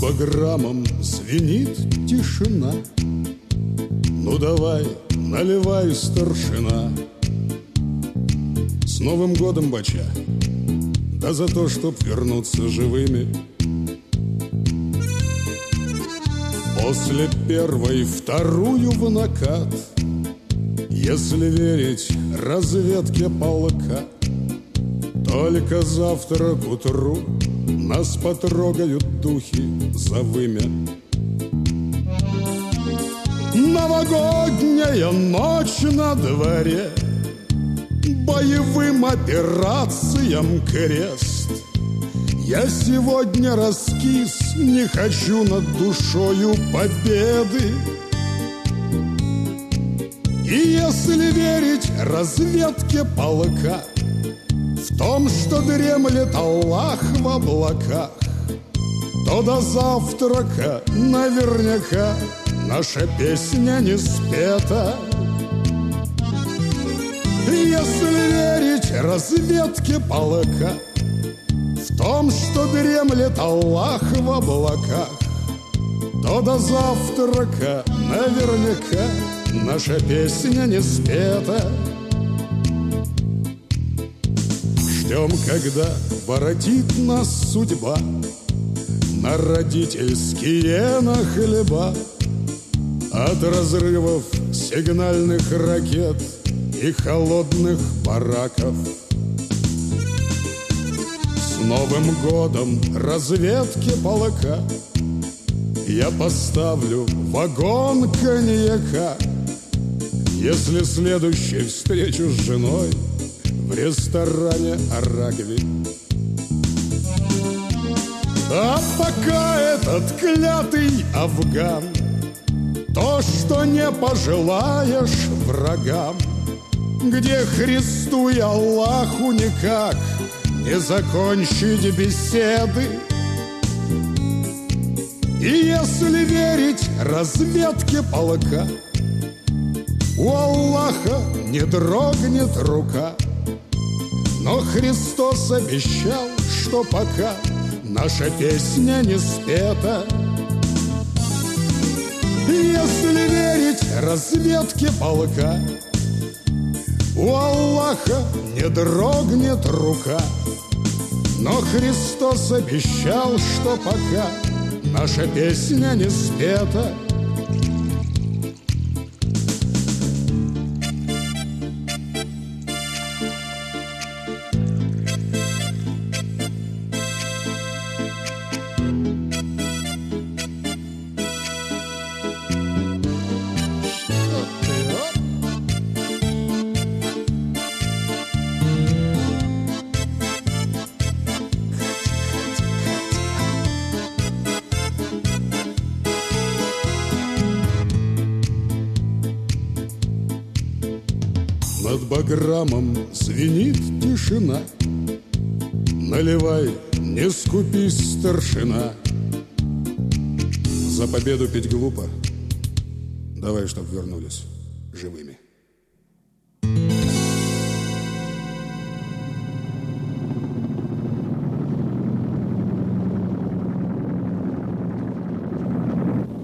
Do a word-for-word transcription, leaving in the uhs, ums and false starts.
баграмом звенит тишина. Ну давай, наливай, старшина. С Новым годом, бача! Да за то, чтоб вернуться живыми. После первой вторую в накат, если верить разведке полка. Только завтра к утру нас потрогают духи за вымя. Новогодняя ночь на дворе, боевым операциям крест. Я сегодня раскис, не хочу над душою победы. И если верить разведке полка, в том, что дремлет Аллах в облаках, то до завтрака наверняка наша песня не спета. Если верить разведке полка, в том, что дремлет Аллах в облаках, то до завтрака наверняка наша песня не спета. Ждем, когда воротит нас судьба на родительские на хлеба от разрывов сигнальных ракет и холодных бараков. С Новым годом разведки полка я поставлю вагон коньяка, если следующей встречу с женой в ресторане Арагви. А пока этот клятый афган, то, что не пожелаешь врагам, где Христу и Аллаху никак не закончить беседы. И если верить разведке полка, у Аллаха не дрогнет рука. Но Христос обещал, что пока наша песня не спета. Если верить разведке полка, у Аллаха не дрогнет рука. Но Христос обещал, что пока наша песня не спета. Над баграмом звенит тишина. Наливай, не скупись, старшина. За победу пить глупо. Давай, чтоб вернулись живыми.